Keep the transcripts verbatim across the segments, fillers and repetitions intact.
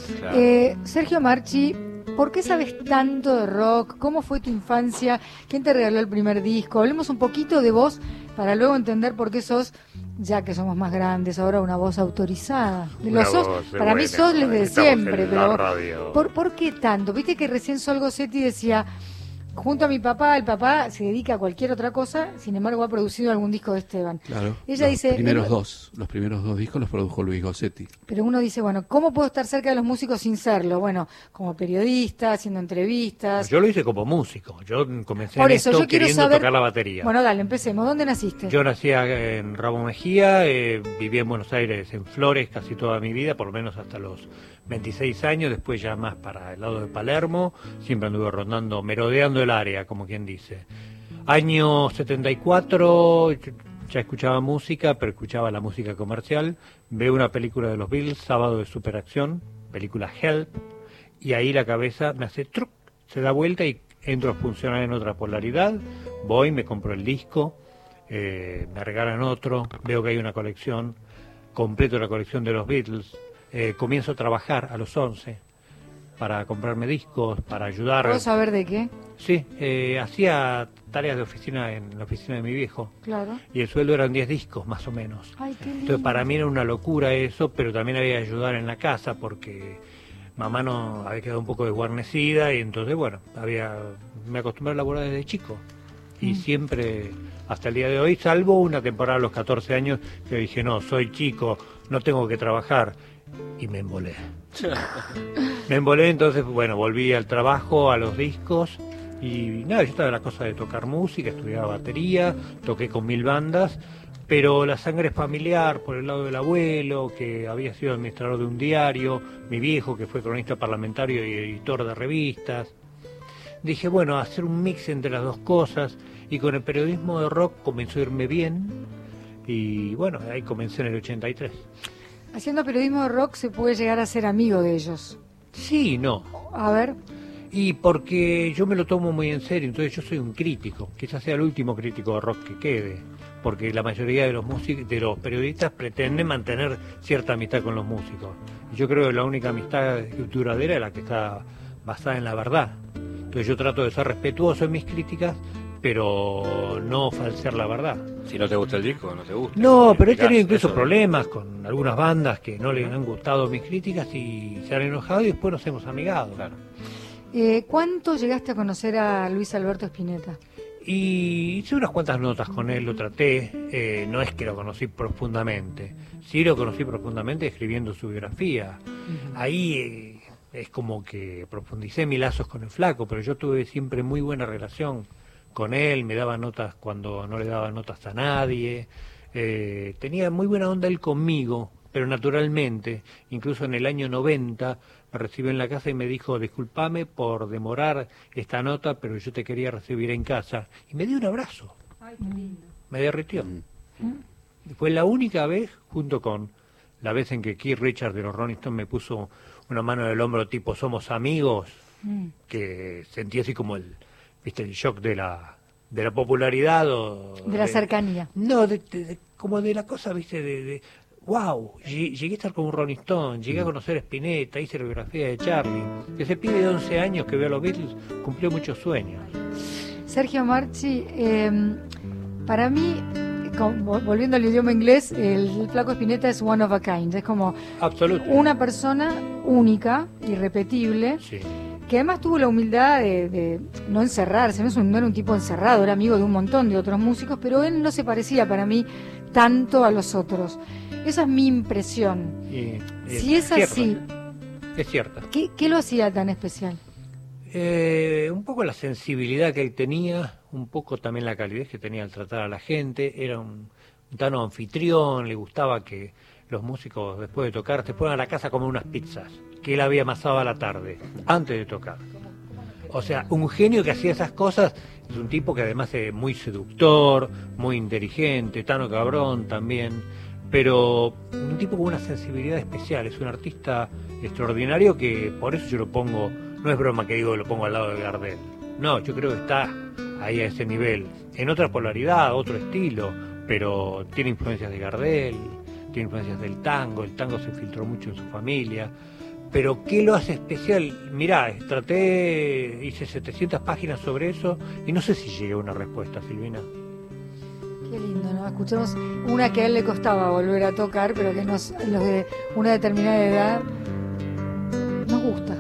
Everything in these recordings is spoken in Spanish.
Claro. Eh, Sergio Marchi, ¿por qué sabes tanto de rock? ¿Cómo fue tu infancia? ¿Quién te regaló el primer disco? Hablemos un poquito de vos para luego entender por qué sos, ya que somos más grandes, ahora una voz autorizada. Una Lo sos, voz, para bueno, mí sos desde estamos siempre, en la pero radio. ¿por, ¿por qué tanto? Viste que recién Sol Gossetti decía, junto a mi papá, el papá se dedica a cualquier otra cosa, sin embargo ha producido algún disco de Esteban. Claro, Ella los dice, primeros el- dos, los primeros dos discos los produjo Luis Gossetti. Pero uno dice, bueno, ¿cómo puedo estar cerca de los músicos sin serlo? Bueno, como periodista, haciendo entrevistas. Yo lo hice como músico. Yo comencé Por en eso, esto yo quiero queriendo saber... tocar la batería. Bueno, dale, empecemos. ¿Dónde naciste? Yo nací en Ramón Mejía, eh, viví en Buenos Aires, en Flores, casi toda mi vida, por lo menos hasta los veintiséis años, después ya más para el lado de Palermo, siempre anduve rondando, merodeando el área, como quien dice. Año setenta y cuatro, ya escuchaba música, pero escuchaba la música comercial, veo una película de los Beatles, Sábado de Superacción, película Help, y ahí la cabeza me hace truc, se da vuelta y entro a funcionar en otra polaridad, voy, me compro el disco, eh, me regalan otro, veo que hay una colección, completo la colección de los Beatles, eh, comienzo a trabajar a los once para comprarme discos, para ayudar. ¿Puedo saber de qué? Sí, eh, hacía tareas de oficina en la oficina de mi viejo Claro. y el sueldo eran diez discos más o menos. Ay, qué lindo. Entonces para mí era una locura eso, pero también había que ayudar en la casa porque mamá no había quedado un poco desguarnecida y entonces bueno, había me acostumbré a laburar desde chico y Mm. siempre hasta el día de hoy, salvo una temporada a los catorce años que dije no, soy chico, no tengo que trabajar y me embolé. Me embolé, entonces bueno, volví al trabajo, a los discos y nada, yo estaba en la cosa de tocar música, estudiaba batería, toqué con mil bandas, pero la sangre familiar por el lado del abuelo, que había sido administrador de un diario, mi viejo que fue cronista parlamentario y editor de revistas. Dije, bueno, hacer un mix entre las dos cosas y con el periodismo de rock comenzó a irme bien y bueno, ahí comencé en el ochenta y tres. Haciendo periodismo de rock se puede llegar a ser amigo de ellos. Sí, no. A ver, Y porque yo me lo tomo muy en serio, entonces yo soy un crítico, quizás sea el último crítico de rock que quede, porque la mayoría de los músicos, de los periodistas pretenden mantener cierta amistad con los músicos. Y yo creo que la única amistad duradera es la que está basada en la verdad. Entonces yo trato de ser respetuoso en mis críticas, pero no falsear la verdad. Si no te gusta el disco, no te gusta. No, pero he tenido Explicás incluso eso. problemas con algunas bandas que no les han gustado mis críticas y se han enojado y después nos hemos amigado. Claro. eh, ¿cuánto llegaste a conocer a Luis Alberto Spinetta? Y hice unas cuantas notas con él, lo traté, eh, no es que lo conocí profundamente, sí lo conocí profundamente escribiendo su biografía. Ahí eh, es como que profundicé mis lazos con el flaco, pero yo tuve siempre muy buena relación con él, me daba notas cuando no le daba notas a nadie, eh, tenía muy buena onda él conmigo, pero naturalmente, incluso en el año noventa me recibió en la casa y me dijo, discúlpame por demorar esta nota, pero yo te quería recibir en casa. Y me dio un abrazo. Ay, qué lindo. Me derritió. Mm. Fue la única vez, junto con la vez en que Keith Richards de los Rolling Stones me puso una mano en el hombro tipo somos amigos, Mm. que sentí así como el, viste, el shock de la de la popularidad o De la cercanía. no, de, de- de- como de la cosa, viste, de, de wow, lle- llegué a estar con un Rolling Stone, llegué a conocer a Spinetta, hice la biografía de Charlie. Ese pibe de once años que veo a los Beatles cumplió muchos sueños. Sergio Marchi, eh, para mí, con- vol- volviendo al idioma inglés, el flaco Spinetta es one of a kind, es como Absolutamente. una persona única, irrepetible, Sí. que además tuvo la humildad de, de no encerrarse, no, es un, no era un tipo encerrado, era amigo de un montón de otros músicos, pero él no se parecía para mí tanto a los otros. Esa es mi impresión. Y- y Si es cierta, así, Es cierta. ¿qué, qué lo hacía tan especial? Eh, un poco la sensibilidad que él tenía, un poco también la calidez que tenía al tratar a la gente, era un, un tano anfitrión, le gustaba que los músicos después de tocar te fueran a la casa a comer unas pizzas, que él había amasado a la tarde, antes de tocar. O sea, un genio que hacía esas cosas, es un tipo que además es muy seductor, muy inteligente, Tano Cabrón también, pero un tipo con una sensibilidad especial, es un artista extraordinario que por eso yo lo pongo, no es broma que digo que lo pongo al lado de Gardel, no, yo creo que está ahí a ese nivel, en otra polaridad, otro estilo, pero tiene influencias de Gardel, tiene influencias del tango, el tango se infiltró mucho en su familia, Pero ¿qué lo hace especial? Mirá, traté, hice setecientas páginas sobre eso y no sé si llegué a una respuesta, Silvina. Qué lindo, ¿no? Escuchamos una que a él le costaba volver a tocar, pero que nos, los de una determinada edad nos gusta.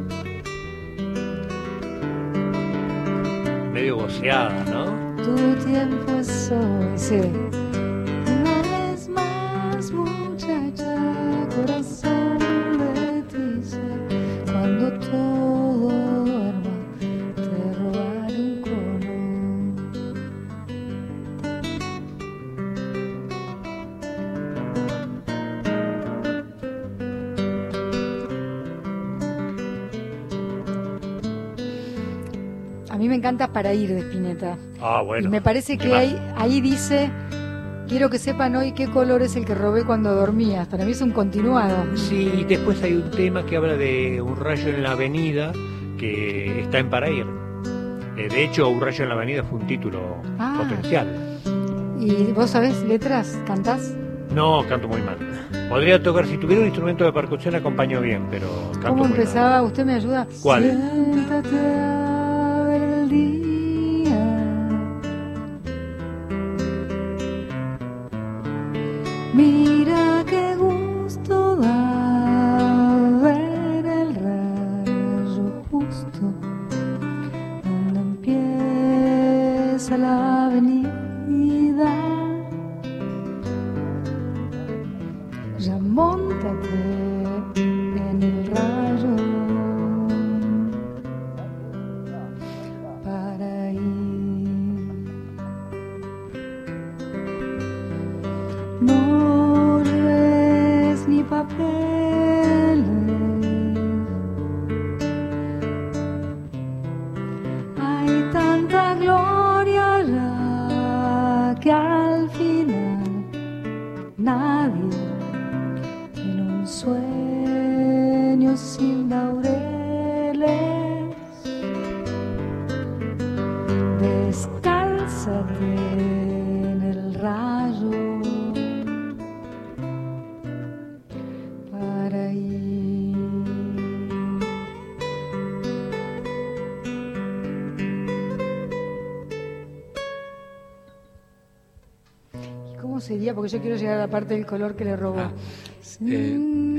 Medio voceada, ¿no? Tu tiempo es hoy, sí. No es más, muchacha, corazón de ti sé. Cuando todo duerma, te robaré un A mí me encanta Para ir de Spinetta. Ah, bueno. Y me parece que más? ahí, ahí dice, quiero que sepan hoy qué color es el que robé cuando dormías. Para mí es un continuado. Sí, después hay un tema que habla de un rayo en la avenida que está en Para ir. Eh, de hecho, un rayo en la avenida fue un título Ah. potencial. ¿Y vos sabés letras? ¿Cantás? No, canto muy mal. Podría tocar, si tuviera un instrumento de percusión acompaño bien, pero canto ¿Cómo muy empezaba? mal. ¿Usted me ayuda? ¿Cuál? Siéntate a ver el día. Mira qué gusto da ver el rayo justo donde empieza la avenida. Ya móntate en el rayo para ir. No lleves ni papeles, hay tanta gloria ya que al final nadie tiene un sueño sin laureles. Descálzate en el rayo para ir. ¿Y cómo sería? Porque yo quiero llegar a la parte del color que le robó. Ah, eh,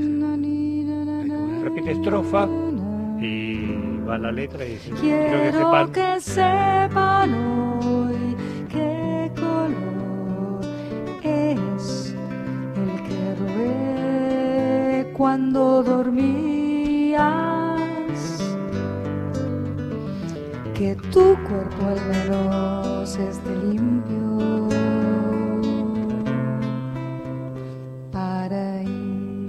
Repite estrofa y va la letra y dice, quiero que Quiero sepan. que sepan hoy qué color es el que robé cuando dormías, que tu cuerpo al menos esté limpio para ir.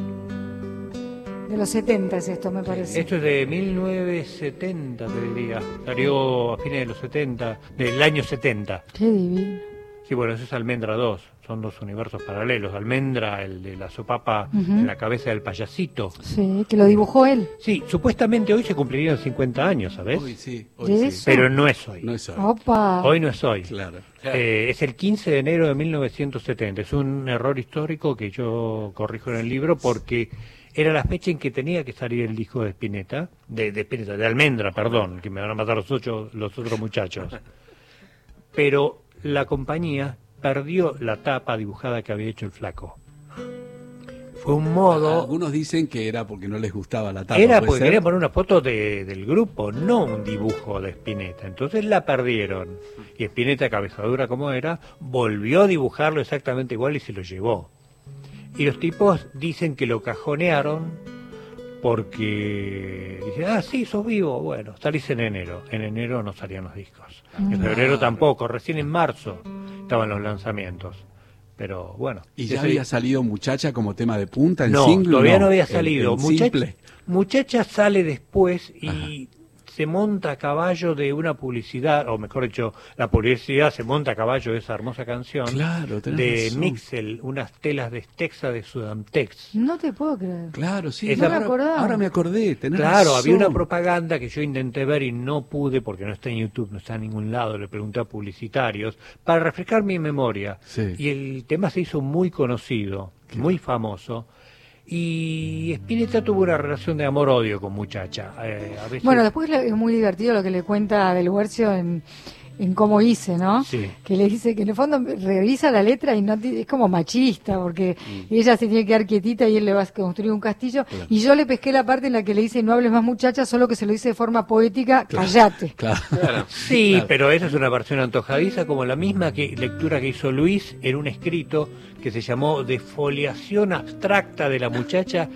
De los setenta es esto, me parece. Esto es de mil novecientos setenta, te diría. Salió a fines de los setenta, del año setenta. Qué divino. Sí, bueno, eso es Almendra dos. Son dos universos paralelos. Almendra, el de la sopapa Ujú. en la cabeza del payasito. Sí, que lo dibujó él. Sí, supuestamente hoy se cumplirían cincuenta años, ¿sabes? Hoy sí, ¿De hoy sí. eso? Pero no es hoy. No es hoy. Opa. Hoy no es hoy. Claro. Eh, es el quince de enero de mil novecientos setenta. Es un error histórico que yo corrijo en el libro porque era la fecha en que tenía que salir el disco de Spinetta, de, de Spinetta, de Almendra, perdón, que me van a matar los, ocho, los otros muchachos. Pero la compañía perdió la tapa dibujada que había hecho el flaco. Fue un modo... Algunos dicen que era porque no les gustaba la tapa. Era ¿puede porque ser? querían poner una foto de, del grupo, no un dibujo de Spinetta. Entonces la perdieron. Y Spinetta, cabezadura como era, volvió a dibujarlo exactamente igual y se lo llevó. Y los tipos dicen que lo cajonearon porque dicen, ah, sí, sos vivo. Bueno, salís en enero. En enero no salían los discos. En febrero tampoco. Recién en marzo estaban los lanzamientos. Pero bueno. ¿Y ya ese- había salido Muchacha como tema de punta en no, single? todavía no, había el- salido. el Muchacha, simple. Muchacha sale después y Ajá. se monta a caballo de una publicidad, o mejor dicho, la publicidad se monta a caballo de esa hermosa canción Claro, tenés de razón. Mixel, unas telas de Texa de Sudamtex. No te puedo creer. Claro, sí. Esa- No me ahora, acordaba. ahora me acordé. Tenés Claro, razón. había una propaganda que yo intenté ver y no pude porque no está en YouTube, no está en ningún lado, le pregunté a publicitarios, para refrescar mi memoria. Sí. Y el tema se hizo muy conocido, muy famoso, Y Spinetta tuvo una relación de amor-odio con Muchacha. Eh, a veces... Bueno, después es muy divertido lo que le cuenta Del Guercio en, en Cómo hice, ¿no? Sí. Que le dice que en el fondo revisa la letra y no t- es como machista, porque Mm. ella se tiene que quedar quietita y él le va a construir un castillo. Claro. Y yo le pesqué la parte en la que le dice no hables más muchacha, solo que se lo dice de forma poética, Claro. callate. Claro. Claro. Sí, Claro. pero esa es una versión antojadiza, como la misma que, lectura que hizo Luis en un escrito que se llamó Defoliación abstracta de la muchacha,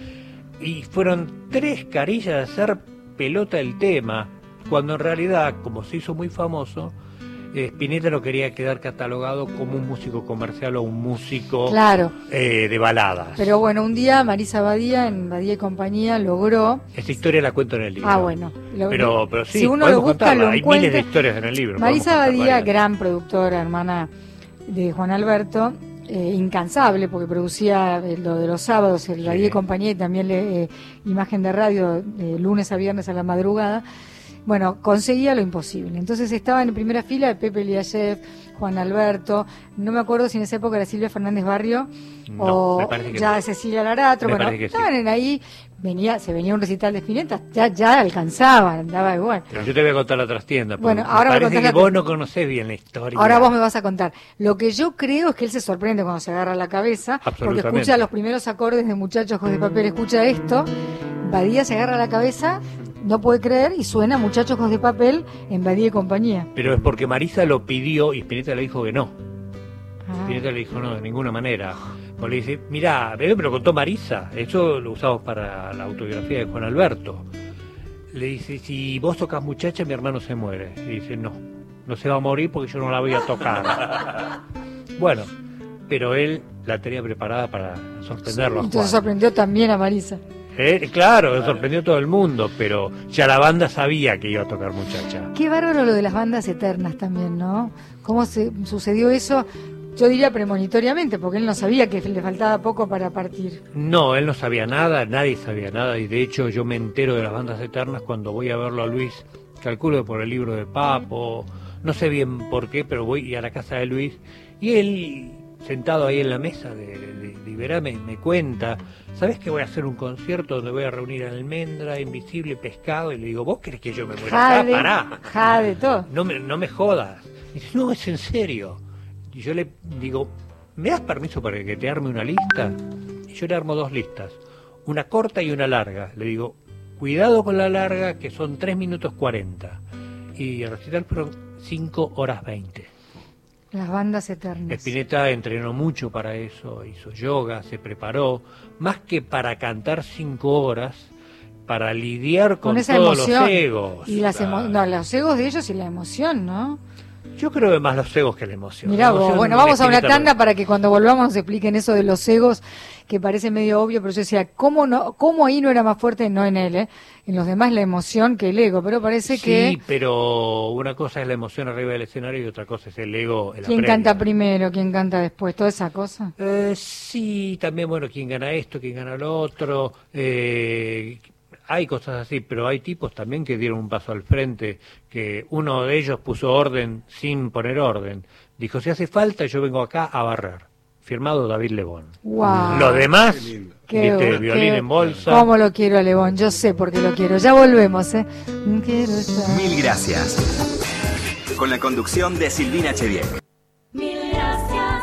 y fueron tres carillas de hacer pelota el tema, cuando en realidad, como se hizo muy famoso, eh, Spinetta no quería quedar catalogado como un músico comercial o un músico Claro. eh, de baladas. Pero bueno, un día Marisa Badía, en Badía y compañía, logró... Esa historia la cuento en el libro. Ah, bueno. Lo- Pero, pero sí, si uno podemos lo busca, contarla. lo Hay encuentra. miles de historias en el libro. Marisa podemos contar Badía, varias. gran productora, hermana de Juan Alberto, eh, incansable, porque producía eh, lo de los sábados, el Sí. Badía y compañía, y también le, eh, imagen de radio, de lunes a viernes a la madrugada. Bueno, conseguía lo imposible. Entonces estaba en primera fila Pepe Eliashev, Juan Alberto, no me acuerdo si en esa época era Silvia Fernández Barrio No, o me parece que ya no. Cecilia Laratro. Me Bueno, parece que sí. estaban en ahí, venía, se venía un recital de Spinetta, ya, ya alcanzaban, andaba igual. Pero yo te voy a contar la trastienda. porque Bueno, me ahora me parece contás que la vos tra- no conocés bien la historia. Ahora vos me vas a contar. Lo que yo creo es que él se sorprende cuando se agarra la cabeza, porque Absolutamente. escucha los primeros acordes de Muchachos Ojos de Papel, escucha esto, Badía se agarra la cabeza, no puede creer, y suena Muchachos Ojos de Papel en Badía y compañía. Pero es porque Marisa lo pidió y Spinetta le dijo que no. Ah. Spinetta le dijo no, de ninguna manera. Porque le dice, mirá, me lo contó Marisa, eso lo usamos para la autobiografía de Juan Alberto. Le dice, si vos tocas Muchacha, mi hermano se muere. Y dice, no, no se va a morir porque yo no la voy a tocar. Bueno, pero él la tenía preparada para sorprenderlo a Entonces Juan. sorprendió también a Marisa. Eh, claro, sorprendió a todo el mundo, pero ya la banda sabía que iba a tocar Muchacha. Qué bárbaro lo de las bandas eternas también, ¿no? ¿Cómo se sucedió eso? Yo diría premonitoriamente, porque él no sabía que le faltaba poco para partir. No, él no sabía nada, nadie sabía nada, y de hecho yo me entero de las bandas eternas cuando voy a verlo a Luis, calculo que por el libro de Papo, no sé bien por qué, pero voy a la casa de Luis, y él, sentado ahí en la mesa de, de, de Iberá, me, me cuenta, ¿sabés que voy a hacer un concierto donde voy a reunir a Almendra, Invisible, Pescado? Y le digo, ¿vos querés que yo me muera acá? Jade, Pará, Jade, todo. no me, no me jodas. Y dice, no, es en serio. Y yo le digo, ¿me das permiso para que te arme una lista? Y yo le armo dos listas, una corta y una larga. Le digo, cuidado con la larga, que son tres minutos cuarenta. Y el recital fueron cinco horas veinte. Las bandas eternas. Spinetta entrenó mucho para eso, hizo yoga, se preparó, más que para cantar cinco horas, para lidiar con, Con esa todos emoción. los egos. Y las emo- Claro. no, los egos de ellos y la emoción, ¿no? Yo creo que más los egos que la emoción. Mirá La vos, emoción bueno, de vamos a una Spinetta tanda no- para que cuando volvamos nos expliquen eso de los egos, que parece medio obvio, pero yo decía, ¿cómo no, cómo ahí no era más fuerte? No en él, ¿eh? En los demás la emoción que el ego, pero parece Sí, que... pero una cosa es la emoción arriba del escenario y otra cosa es el ego en la ¿Quién previa. canta primero? ¿Quién canta después? Toda esa cosa. Eh, sí, también, bueno, quién gana esto, quién gana lo otro. Eh, hay cosas así, pero hay tipos también que dieron un paso al frente, que uno de ellos puso orden sin poner orden. Dijo, si hace falta, yo vengo acá a barrer. Firmado David Lebón. Wow. Los demás, Qué lindo. Qué- viste, qué- violín en bolsa. ¿Cómo lo quiero a Lebón? Yo sé por qué lo quiero. Ya volvemos, ¿eh? Quiero estar... Mil gracias. Con la conducción de Silvina Chediek. Mil gracias.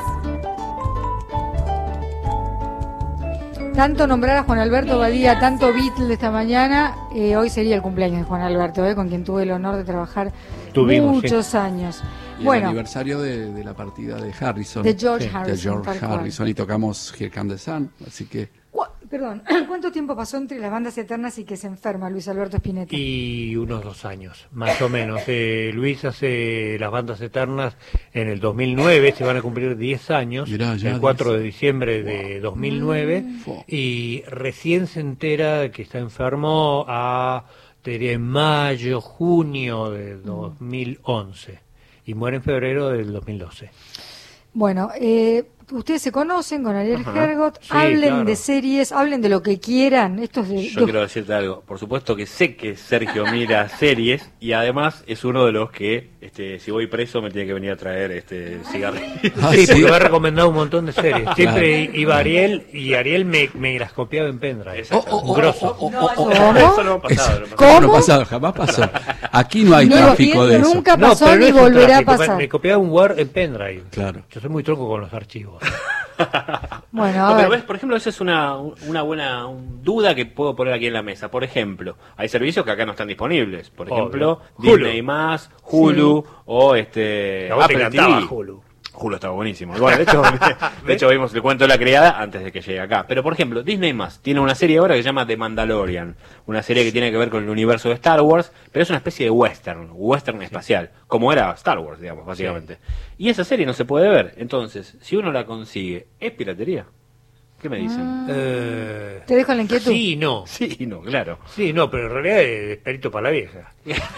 Tanto nombrar a Juan Alberto Badía, tanto Beatle esta mañana, eh, hoy sería el cumpleaños de Juan Alberto, eh, con quien tuve el honor de trabajar Tuvimos, muchos años. Y el Bueno, aniversario de, de la partida de Harrison. de George Sí, de Harrison. George tal cual. Harrison. Y tocamos Here Comes the Sun. Así que Cu- Perdón, ¿cuánto tiempo pasó entre las bandas eternas y que se enferma Luis Alberto Spinetta? Y unos dos años, más o menos. Eh, Luis hace las bandas eternas en el dos mil nueve, se van a cumplir diez años, Mirá, ya el cuatro diez. de diciembre de dos mil nueve, Fua. y recién se entera de que está enfermo a, te diría, en mayo, junio de dos mil once, y muere en febrero del dos mil doce. Bueno, eh, ustedes se conocen con Ariel Ajá. Hergot, Sí, hablen claro. de series, hablen de lo que quieran. Esto es de, Yo de- quiero decirte algo. Por supuesto que sé que Sergio mira series y además es uno de los que, este, si voy preso, me tiene que venir a traer este cigarrillos. Ah, Sí, sí. porque me ha recomendado un montón de series. Siempre iba Ariel y Ariel me, me las copiaba en pendrive. Exacto. Oh, oh, oh, Grosso. oh, oh, oh, oh. Eso no ha pasado. no ha pasado. ¿Cómo? No ha pasado, jamás pasó. Aquí no hay No, tráfico de eso. nunca No, pasó pero no ni es un volverá a tráfico, me- pasar. Me copiaba un Word en pendrive. Claro. Yo soy muy tronco con los archivos. Bueno, a No, pero ver. ves, por ejemplo, esa es una, una buena un- duda que puedo poner aquí en la mesa. Por ejemplo, hay servicios que acá no están disponibles. Por Obvio. ejemplo, Hulu. Disney más, Hulu o este A vos te Apple encantaba T V. Hulu. Hulu estaba buenísimo. Y bueno, de hecho, de hecho vimos el cuento de la criada antes de que llegue acá. Pero por ejemplo, Disney más tiene una serie ahora que se llama The Mandalorian, una serie que tiene que ver con el universo de Star Wars, pero es una especie de western, western espacial, como era Star Wars, digamos, básicamente. Y esa serie no se puede ver. Entonces, si uno la consigue, ¿es piratería? ¿Qué me dicen? Eh, Te dejo la inquietud. sí y no. Sí y no, claro. Sí, no, pero en realidad es perito para la vieja.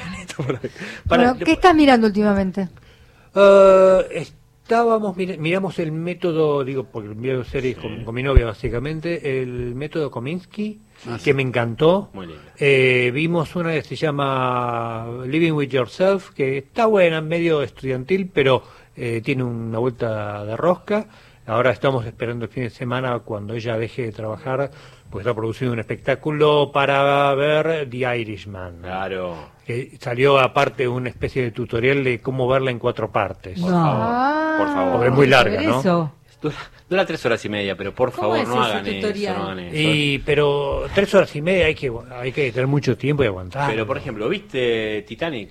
Para- Bueno, ¿qué estás mirando últimamente? Eh, estábamos, mira- miramos el método, digo, porque miro series con, con mi novia básicamente, el método Kominsky, Ah, que sí. me encantó. Muy linda. Eh, vimos una que se llama Living with Yourself, que está buena, medio estudiantil, pero eh, tiene una vuelta de rosca. Ahora estamos esperando el fin de semana cuando ella deje de trabajar, pues está produciendo un espectáculo para ver The Irishman. Claro. Que salió aparte una especie de tutorial de cómo verla en cuatro partes. Por No. favor, por favor. Porque es muy larga, Pero ¿no? eso. Dura, dura tres horas y media, pero por ¿Cómo favor es no ese hagan eso, tutorial? no hagan eso. Y pero tres horas y media hay que hay que tener mucho tiempo y aguantar. Pero por ejemplo, ¿viste Titanic?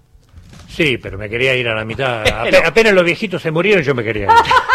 Sí, pero me quería ir a la mitad. Ape- Pero- apenas los viejitos se murieron, yo me quería ir.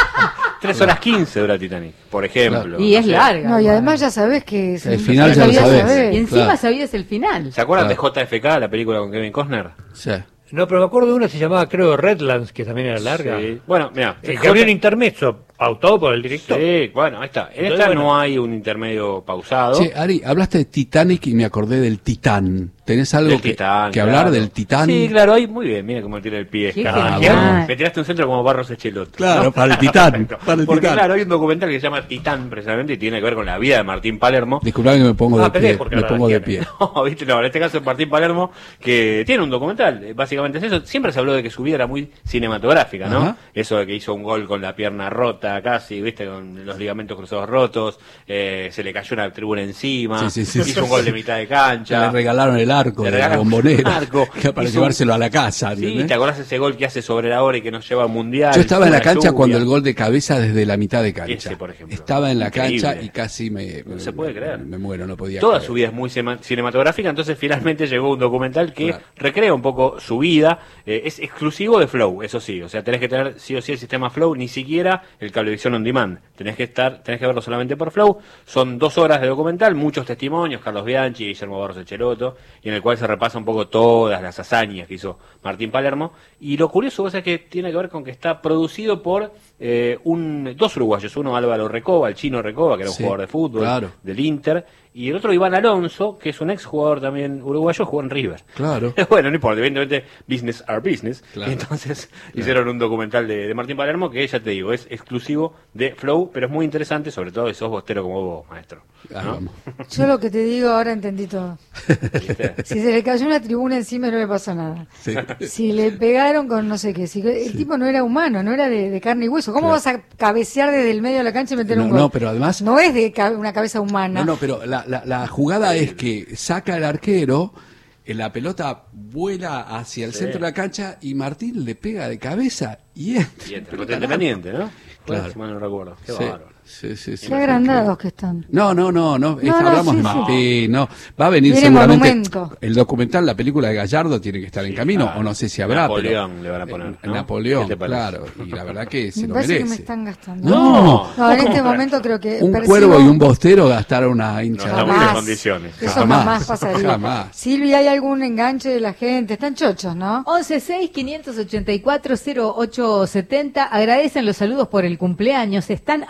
Tres horas quince dura Titanic, por ejemplo. Claro. Y es No sé. larga. No, y igual. además ya sabes que... El final ya lo sabías sabés. saber. Y encima Claro. sabías el final. ¿Se acuerdan Claro. de J F K, la película con Kevin Costner? Sí. No, pero me acuerdo de una que se llamaba, creo, Redlands, que también era larga. Sí. Bueno, mira. Eh, que había un intermezzo pautado por el director. Sí, bueno, ahí está. En Entonces, esta bueno. no hay un intermedio pausado. Che, Ari, hablaste de Titanic y me acordé del Titán. ¿Tenés algo Del que, Titán, que hablar claro. del Titán? Sí, claro, ahí muy bien, mira cómo tira el pie. Qué Caramba. genial. Me tiraste un centro como Barros Echelot. Claro, para el Titán, Perfecto. para el Porque Titán. claro, hay un documental que se llama Titán, precisamente, y tiene que ver con la vida de Martín Palermo. Disculpame que me pongo Ah, de pensé pie. porque Me ahora pongo la de tiene. pie. No, viste, no, en este caso es Martín Palermo, que tiene un documental, eh, básicamente es eso. Siempre se habló de que su vida era muy cinematográfica, ¿no? Ajá. Eso de que hizo un gol con la pierna rota casi, viste, con los ligamentos cruzados rotos, eh, se le cayó una tribuna encima, Sí, sí, sí, hizo sí. un gol de mitad de Ya cancha. le regalaron el arco Le de la regalaron bombonera. un arco. Que para Hizo un- llevárselo a la casa. Sí, ¿entendés? ¿te acordás ese gol que hace sobre la hora y que nos lleva al mundial? Yo estaba en la Una cancha lluvia. cuando el gol de cabeza desde la mitad de cancha. Ese, por ejemplo. Estaba en la Increíble. cancha y casi me, No me- se puede creer. me muero, no podía Toda creer. su vida es muy cema- cinematográfica, entonces finalmente llegó un documental que Claro. recrea un poco su vida. Eh, es exclusivo de Flow, eso sí. O sea, tenés que tener sí o sí el sistema Flow, ni siquiera el cablevisión on demand. Tenés que estar, tenés que verlo solamente por Flow. Son dos horas de documental, muchos testimonios, Carlos Bianchi, Guillermo Barros Echelotto, y en el cual se repasa un poco todas las hazañas que hizo Martín Palermo. Y lo curioso vos, es que tiene que ver con que está producido por eh, un, dos uruguayos, uno Álvaro Recoba, el chino Recoba, que era un Sí, jugador de fútbol claro. del Inter, y el otro Iván Alonso, que es un ex jugador también uruguayo, jugó en River. Claro. Bueno, no importa, evidentemente business are business. Claro. Y entonces hicieron un documental de, de Martín Palermo que, ya te digo, es exclusivo de Flow, pero es muy interesante, sobre todo si sos bostero como vos, maestro. Ah, ¿no? vamos. Yo lo que te digo ahora entendí todo. ¿Viste? Si se le cayó una tribuna encima no le pasó nada. Sí. Si le pegaron con no sé qué, si el tipo no era humano, no era de, de carne y hueso. ¿Cómo Claro. vas a cabecear desde el medio de la cancha y meter No, un gol? no, pero además- No es de ca- una cabeza humana. No, no, pero la, la, la jugada es que saca el arquero, eh, la pelota vuela hacia el Sí. centro de la cancha y Martín le pega de cabeza y entra. Y entre contra Independiente, ¿no? Claro. Si mal no recuerdo. Qué Sí, bárbaro. sí, sí, sí. Qué agrandados que están. No, no, no, no, es- No, no, hablamos sí, de sí. Martín, no. Va a venir Viene seguramente Monumento. el documental, la película de Gallardo tiene que estar en Sí, camino, claro. o no sé si habrá. Napoleón pero- le van a poner, Eh, ¿no? Napoleón, ¿Qué te parece? claro, y la verdad que se Me lo parece merece. que me están gastando. No, No, en este momento creo que un percibo- cuervo y un bostero gastaron una hincha. No estamos en condiciones. Eso Jamás, jamás, pasaría. jamás. Silvia, ¿hay algún enganche de la gente? Están chochos, ¿no? once seis quinientos ochenta y cuatro cero ocho setenta. Agradecen los saludos por el cumpleaños. Están A T R.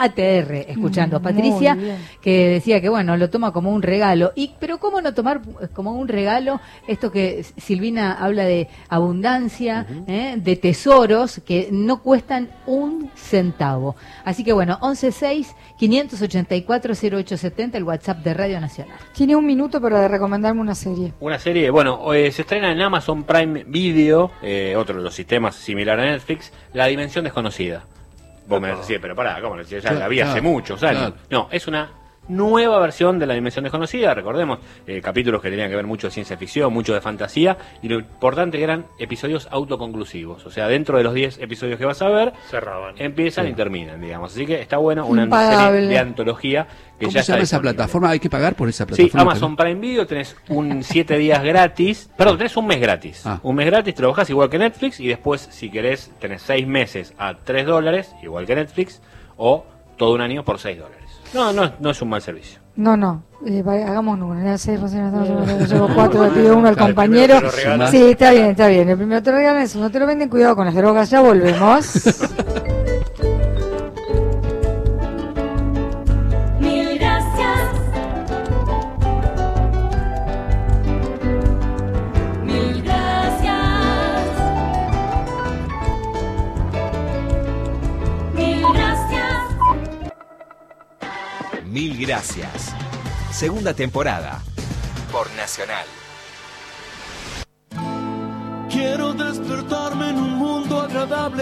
cierre escuchando. Mm, Patricia, muy bien. que decía que bueno, lo toma como un regalo. Y pero ¿cómo no tomar como un regalo esto que Silvina habla de abundancia, uh-huh. ¿eh? de tesoros que no cuestan un centavo? Así que bueno, once seis, quinientos ochenta y cuatro, cero ocho setenta, el WhatsApp de Radio Nacional. Tiene un minuto para recomendarme una serie. Una serie, bueno, eh, se estrena en Amazon Prime Video, eh, otro de los sistemas similar a Netflix, La Dimensión Desconocida. Vos me decís, pero pará, ¿cómo? Ya Claro, la vi hace claro, muchos años. claro. No, es una nueva versión de La Dimensión Desconocida, recordemos, eh, capítulos que tenían que ver mucho de ciencia ficción, mucho de fantasía, y lo importante eran episodios autoconclusivos, o sea, dentro de los diez episodios que vas a ver, Cerraban. empiezan Sí. y terminan, digamos. Así que está bueno, una Impagable. serie de antología que ¿Cómo ya se llama está esa disponible. plataforma? ¿Hay que pagar por esa Sí, plataforma? Amazon Prime Video, tenés un siete días gratis, perdón, tenés un mes gratis. Ah. Un mes gratis, te lo bajás igual que Netflix, y después, si querés, tenés seis meses a tres dólares, igual que Netflix, o todo un año por seis dólares. No, no, no es un mal servicio. No, no, eh, va- hagamos uno. Ya sé, pues, no, no, no, llevo cuatro, le pido uno al Claro, el compañero. primero te lo regalan. Sí, está bien, está bien. El primero te lo regalan, el segundo te lo venden. Cuidado con las drogas, ya volvemos. Mil gracias. Mil gracias. Mil gracias. Mil gracias. Segunda temporada. Por Nacional. Quiero despertarme en un mundo agradable.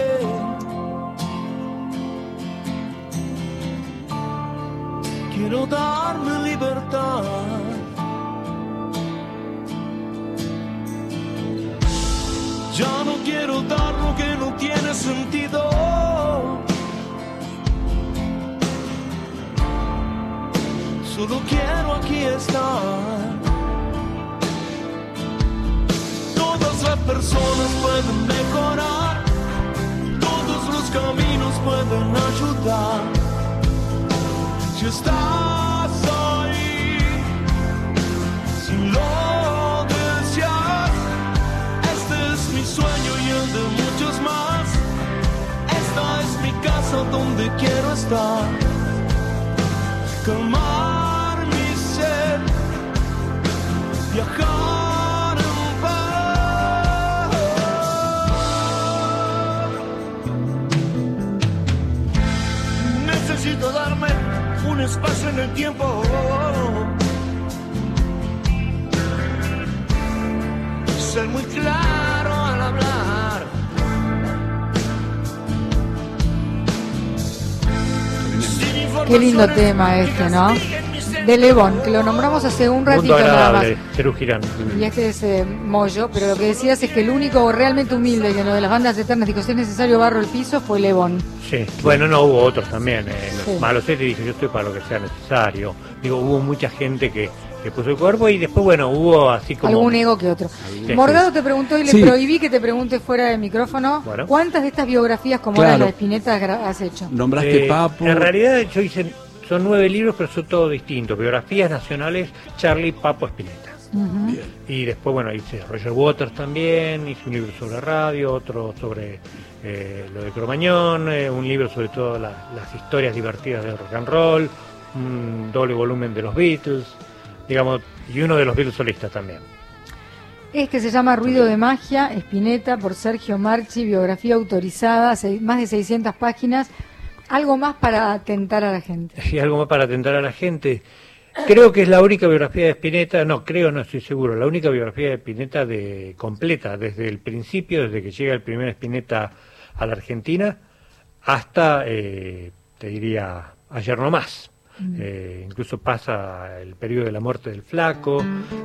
Quiero darme libertad. Ya no quiero dar lo que no tiene sentido. Solo quiero aquí estar. Todas las personas pueden mejorar, todos los caminos pueden ayudar. Si estás ahí, si lo deseas, este es mi sueño y el de muchos más. Esta es mi casa donde quiero estar. Calmar mi sed, viajar en paz. Necesito darme un espacio en el tiempo. Ser muy claro al hablar. Qué lindo tema este, ¿no? De Lebón, que lo nombramos hace un ratito Mundo nada más. agradable, Cerú Girán. Y este es eh, Moyo, pero lo que decías es que el único realmente humilde que en lo de las bandas eternas dijo, si es necesario barro el piso, fue Lebón. Sí, bueno, no hubo otros también. Eh, Sí. Malosetti dijo, yo estoy para lo que sea necesario. Digo, hubo mucha gente que, que puso el cuerpo y después, bueno, hubo así como... Algún ego que otro. Sí. Morgado te preguntó y le Sí. prohibí que te pregunte fuera del micrófono, Bueno. ¿cuántas de estas biografías como Claro. la de Spinetta gra- has hecho? Nombraste Eh, Papo. En realidad yo hice, son nueve libros, pero son todos distintos. Biografías nacionales, Charlie, Papo, Spinetta. Ujú. Bien. Y después, bueno, hice Roger Waters también, hice un libro sobre radio, otro sobre eh, lo de Cromañón, eh, un libro sobre todas la- las historias divertidas del rock and roll, un doble volumen de los Beatles, digamos, y uno de los Beatles solistas también. Este se llama Ruido de Magia, Spinetta, por Sergio Marchi, biografía autorizada, seis- más de seiscientas páginas. Algo más para atentar a la gente. Y algo más para atentar a la gente. Creo que es la única biografía de Spinetta, no, creo, no estoy seguro, la única biografía de Spinetta de, completa, desde el principio, desde que llega el primer Spinetta a la Argentina, hasta, eh, te diría, ayer no más. Eh, incluso pasa el periodo de la muerte del flaco,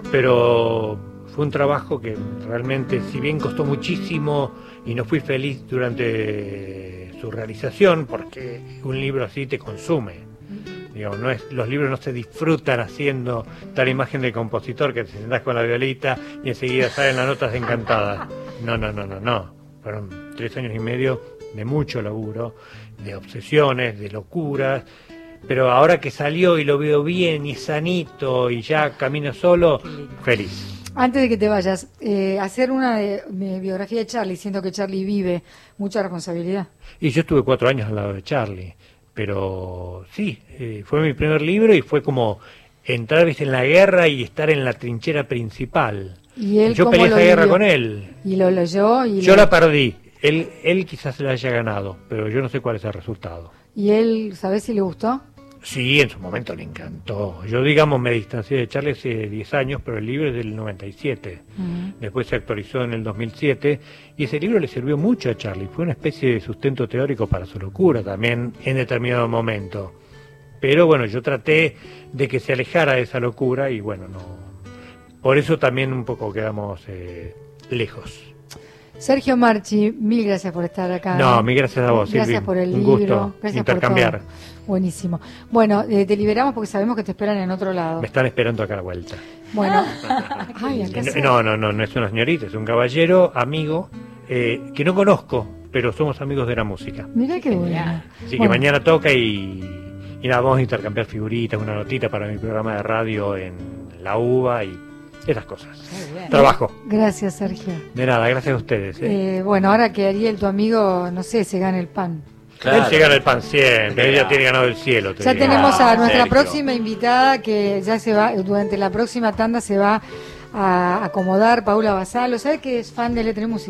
pero fue un trabajo que realmente, si bien costó muchísimo y no fui feliz durante su realización, porque un libro así te consume. Digamos, no es, los libros no se disfrutan haciendo tal imagen del compositor que te sentás con la violita y enseguida salen las notas encantadas. No, no, no, no, no. Fueron tres años y medio de mucho laburo, de obsesiones, de locuras. Pero ahora que salió y lo veo bien y es sanito y ya camino solo, feliz. Antes de que te vayas, eh, hacer una de, de biografía de Charlie, siendo que Charlie vive, mucha responsabilidad. Y yo estuve cuatro años al lado de Charlie. pero sí, eh, fue mi primer libro y fue como entrar, viste, en la guerra y estar en la trinchera principal. ¿Y él Yo cómo peleé lo esa guerra vivió? con él. Y lo leyó y Yo lo- la perdí. Él, él quizás se la haya ganado, pero yo no sé cuál es el resultado. y él, ¿sabés si le gustó? Sí, en su momento le encantó. Yo, digamos, me distancié de Charlie hace diez años, pero el libro es del noventa y siete. Ujú. Después se actualizó en el dos mil siete y ese libro le sirvió mucho a Charlie. Fue una especie de sustento teórico para su locura también en determinado momento. Pero bueno, yo traté de que se alejara de esa locura y bueno, no. Por eso también un poco quedamos eh, lejos. Sergio Marchi, mil gracias por estar acá. No, mil gracias a vos, Gracias Silvi. por el Un libro. gusto Gracias intercambiar. por todo. Buenísimo. Bueno, eh, te liberamos porque sabemos que te esperan en otro lado. Me están esperando acá a la vuelta. Bueno. Ay, acá se- No, no, no, no es una señorita, es un caballero, amigo, eh, que no conozco, pero somos amigos de la música. Mirá qué bueno. Así que Bueno. mañana toca y, y nada, vamos a intercambiar figuritas, una notita para mi programa de radio en La Uva y esas cosas. Trabajo. Gracias, Sergio. De nada, gracias a ustedes. ¿eh? Eh, bueno, ahora que Ariel, tu amigo, no sé, se gane el pan. Él se gana el pan siempre, ella tiene ganado el cielo. te Ya digo. tenemos a nuestra Sergio. próxima invitada que ya se va, durante la próxima tanda se va a acomodar, Paula Basalo. ¿Sabe que es fan de Letra y Música?